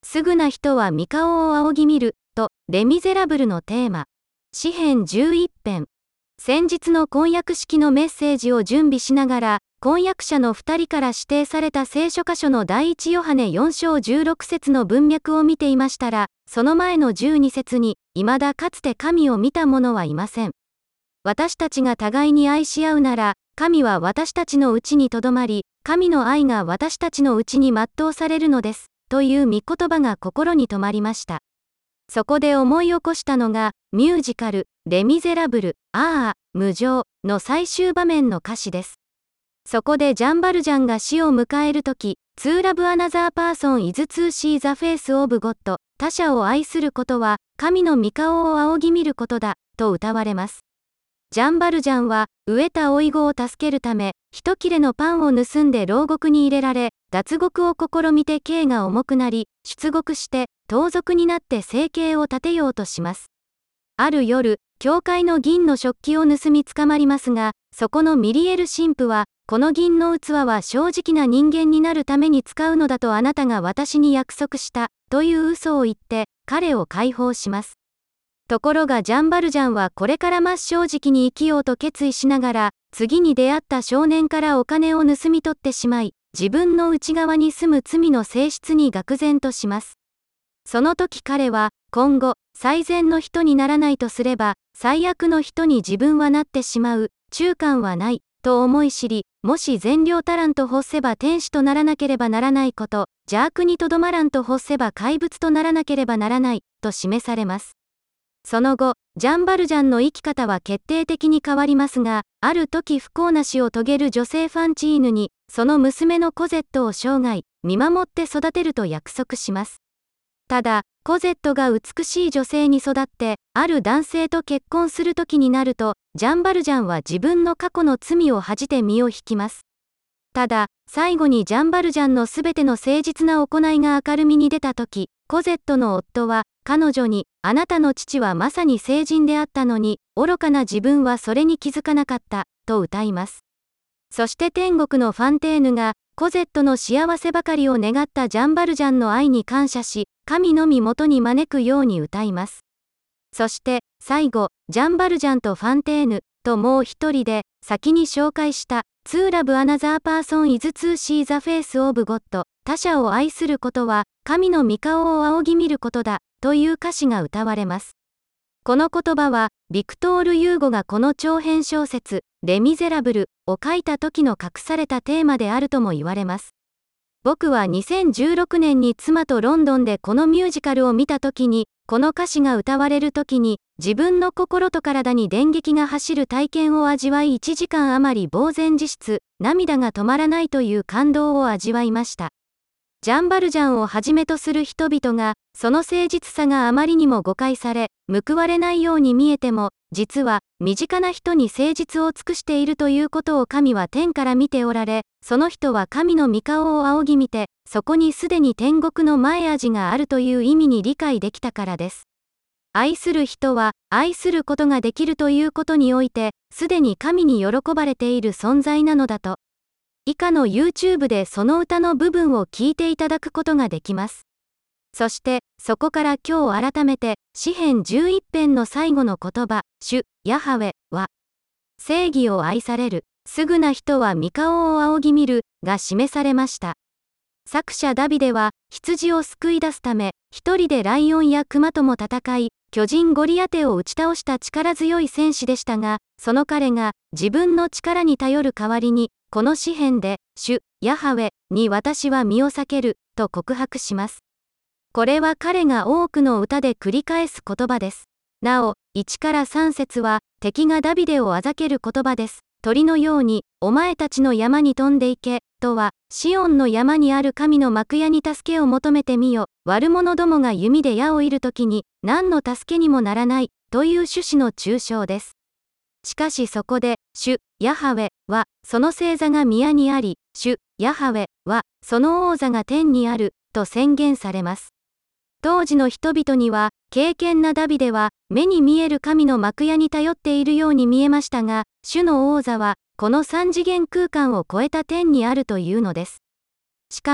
すぐな人は御顔を仰ぎ見る、と、レ・ミゼラブルのテーマ。詩編11編。先日の婚約式のメッセージを準備しながら、婚約者の2人から指定された聖書箇所の第一ヨハネ4章16節の文脈を見ていましたら、その前の12節に、未だかつて神を見た者はいません。私たちが互いに愛し合うなら、神は私たちのうちにとどまり、神の愛が私たちのうちに全うされるのです。という御言葉が心に留まりました。そこで思い起こしたのが、ミュージカル、レ・ミゼラブル、無情の最終場面の歌詞です。そこでジャン・バルジャンが死を迎えるとき、To love another person is to see the face of God、他者を愛することは、神の御顔を仰ぎ見ることだ、と歌われます。ジャン・バルジャンは、飢えた老い子を助けるため、一切れのパンを盗んで牢獄に入れられ、脱獄を試みて刑が重くなり、出獄して、盗賊になって生計を立てようとします。ある夜、教会の銀の食器を盗み捕まりますが、そこのミリエル神父は、この銀の器は正直な人間になるために使うのだとあなたが私に約束した、という嘘を言って、彼を解放します。ところがジャン・バルジャンはこれから真っ正直に生きようと決意しながら、次に出会った少年からお金を盗み取ってしまい、自分の内側に住む罪の性質に愕然とします。その時彼は、今後、最善の人にならないとすれば、最悪の人に自分はなってしまう、中間はない、と思い知り、もし善良足らんと欲せば天使とならなければならないこと、邪悪にとどまらんと欲せば怪物とならなければならない、と示されます。その後、ジャン・バルジャンの生き方は決定的に変わりますが、ある時不幸な死を遂げる女性ファンチーヌに、その娘のコゼットを生涯、見守って育てると約束します。ただ、コゼットが美しい女性に育って、ある男性と結婚する時になると、ジャン・バルジャンは自分の過去の罪を恥じて身を引きます。ただ、最後にジャン・バルジャンのすべての誠実な行いが明るみに出た時、コゼットの夫は、彼女に、あなたの父はまさに聖人であったのに、愚かな自分はそれに気づかなかった、と歌います。そして天国のファンテーヌが、コゼットの幸せばかりを願ったジャン・バルジャンの愛に感謝し、神の御元に招くように歌います。そして、最後、ジャン・バルジャンとファンテーヌ、ともう一人で、先に紹介した、To love another person is to see the face of God、他者を愛することは、神の御顔を仰ぎ見ることだ、という歌詞が歌われます。この言葉は、ビクトール・ユーゴがこの長編小説、レ・ミゼラブルを書いた時の隠されたテーマであるとも言われます。僕は2016年に妻とロンドンでこのミュージカルを見た時に、この歌詞が歌われる時に、自分の心と体に電撃が走る体験を味わい1時間余り呆然自失、涙が止まらないという感動を味わいました。ジャン・バルジャンをはじめとする人々が、その誠実さがあまりにも誤解され、報われないように見えても、実は、身近な人に誠実を尽くしているということを神は天から見ておられ、その人は神の御顔を仰ぎ見て、そこにすでに天国の前味があるという意味に理解できたからです。愛する人は、愛することができるということにおいて、すでに神に喜ばれている存在なのだと。以下の YouTube でその歌の部分を聞いていただくことができます。そして、そこから今日改めて、詩編11編の最後の言葉、主、ヤハウェは、正義を愛される、すぐな人は御顔を仰ぎ見る、が示されました。作者ダビデは、羊を救い出すため、一人でライオンや熊とも戦い、巨人ゴリアテを打ち倒した力強い戦士でしたが、その彼が、自分の力に頼る代わりに、この詩編で、主、ヤハウェに私は身を避ける、と告白します。これは彼が多くの歌で繰り返す言葉です。なお、1から3節は、敵がダビデをあざける言葉です。鳥のように、お前たちの山に飛んでいけ、とは、シオンの山にある神の幕屋に助けを求めてみよ。悪者どもが弓で矢を射るときに、何の助けにもならない、という趣旨の抽象です。しかしそこで、主、ヤハウェは、その星座が宮にあり、主、ヤハウェは、その王座が天にある、と宣言されます。当時の人々には、敬虔なダビデは、目に見える神の幕屋に頼っているように見えましたが、主の王座は、この三次元空間を超えた天にあるというのです。しかも、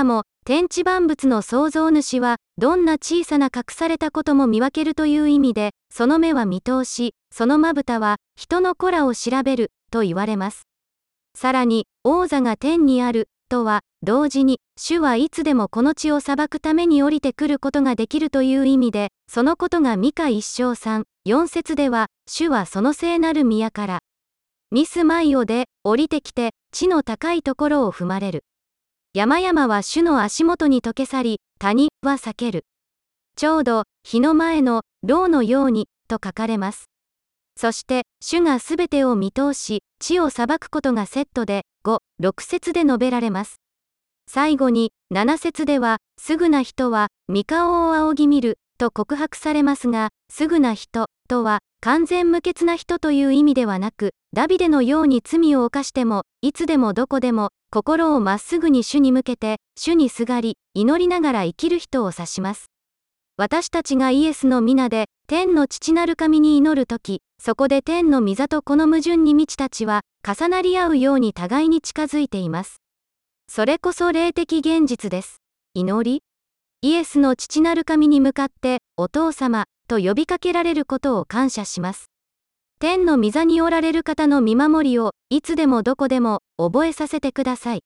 天地万物の創造主は、どんな小さな隠されたことも見分けるという意味で、その目は見通し、そのまぶたは、人の子らを調べる、と言われます。さらに、王座が天にある、とは、同時に、主はいつでもこの地を裁くために降りてくることができるという意味で、そのことがミカ一章3、4節では、主はその聖なる宮から、ミスマイオで、降りてきて、地の高いところを踏まれる。山々は主の足元に溶け去り、谷は裂ける。ちょうど、日の前の、牢のように、と書かれます。そして、主がすべてを見通し、地を裁くことがセットで、5、6節で述べられます。最後に、7節では、すぐな人は、御顔を仰ぎ見る、と告白されますが、すぐな人、とは、完全無欠な人という意味ではなく、ダビデのように罪を犯しても、いつでもどこでも、心をまっすぐに主に向けて、主にすがり、祈りながら生きる人を指します。私たちがイエスの皆で、天の父なる神に祈るとき、そこで天の御座とこの矛盾に満ちたちは、重なり合うように互いに近づいています。それこそ霊的現実です。祈り？イエスの父なる神に向かって、お父様、と呼びかけられることを感謝します。天の御座におられる方の見守りを、いつでもどこでも、覚えさせてください。